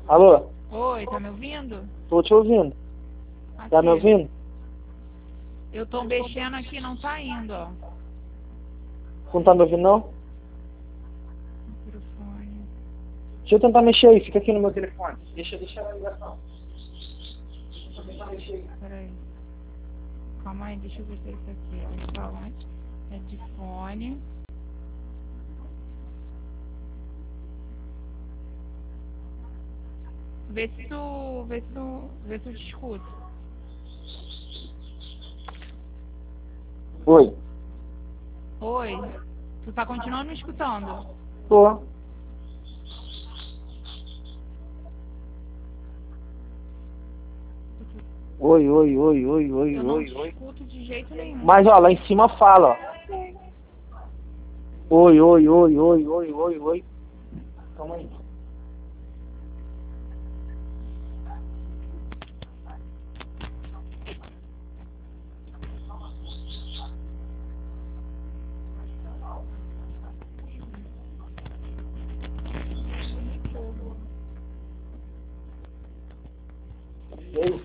Alô? Oi, tá me ouvindo? Tô te ouvindo. Tá me Aqui. ouvindo? Eu tô mexendo aqui, não tá indo, ó. Não tá me ouvindo, não? Microfone. Deixa eu tentar mexer aí. Fica aqui no meu telefone. Deixa a ligação. Deixa eu tentar mexer aí. Peraí. Calma aí, deixa eu ver se é isso aqui. Eles falam headphone. Vê se tu te escuta. Oi. Oi, tu tá continuando me escutando? Tô. Oi, oi, oi, oi, oi, Eu não oi, te oi. escuto de jeito nenhum. Mas, ó, lá em cima fala, ó. Oi, oi, oi, oi, oi, oi, oi. Calma aí. E aí?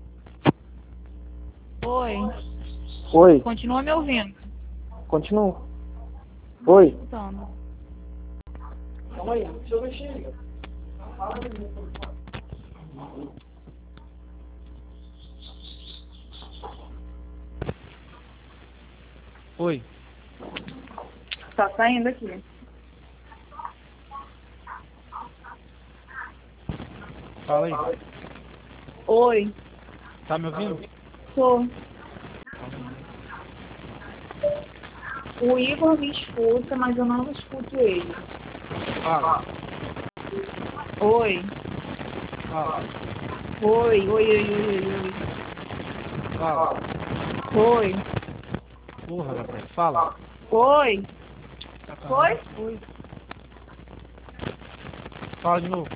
Oi, Oi. continua me ouvindo? Continua. Não tô Oi. escutando. Calma aí. Deixa eu mexer aí. Fala aí. Oi. Tá saindo aqui. Fala aí. Oi, Tá me ouvindo? tô. O Igor me escuta, mas eu não escuto ele. Fala. Oi, Fala. oi, oi, oi, oi, oi, Fala. oi. Porra, Gabriel. Fala. Oi, oi, Sacanagem. oi. Fala de novo.